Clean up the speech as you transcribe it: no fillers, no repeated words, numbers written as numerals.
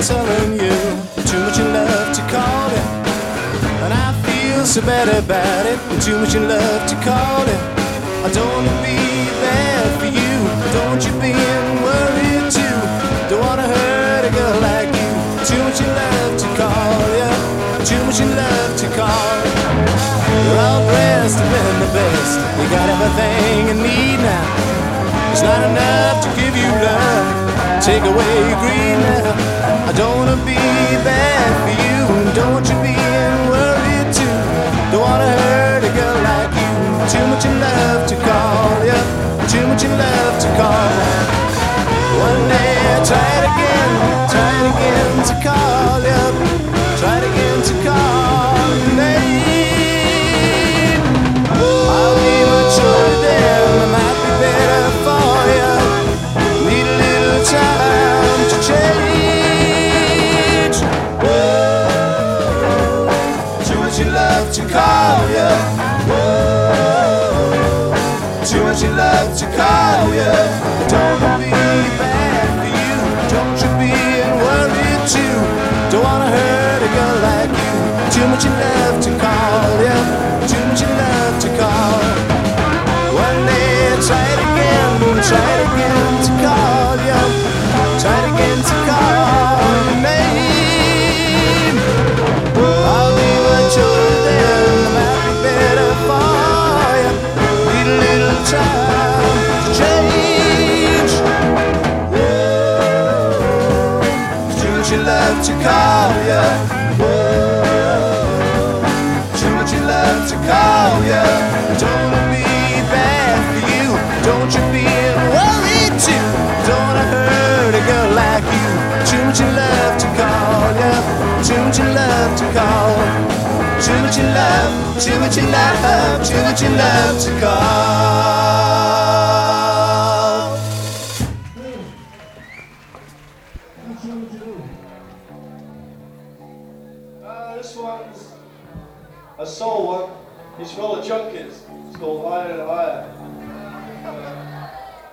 telling you too much in love to call it, and I feel so bad about it. Too much in love to call it. I don't wanna be bad for you. Don't you be worried too. Don't wanna hurt a girl like you. Too much in love to call ya. Too much in love to call. You're all dressed up in the best. You got everything you need now. It's not enough to give you love. Take away your greed now. I don't wanna be bad for you. Don't you be worried too. Don't wanna hurt a girl like you. Too much in love to call ya. Too much in love to call. One day I tried again to call ya. Tried again to call your name. I'll be much older then. I might be better for ya. Need a little time to change. Too much in love to call ya. Too much in love to call ya. Don't be bad for you. Don't you be worried too. Don't wanna hurt a girl like you. Too much in love to call ya. Too much in love to call. One day try it again to call ya. Try it again to call your name. I'll be much older then. I might be better for ya. Need a little time to change. Too much in love to call ya. Too much in love to call ya. Don't wanna be bad for you. Don't you be worried too. Don't wanna hurt a girl like you. Too much in love to call ya. Too much in love to call. Too much in love, too much in love, too much in love to call. This one's a soul one. It's for all the junkies. It's called Higher and Higher.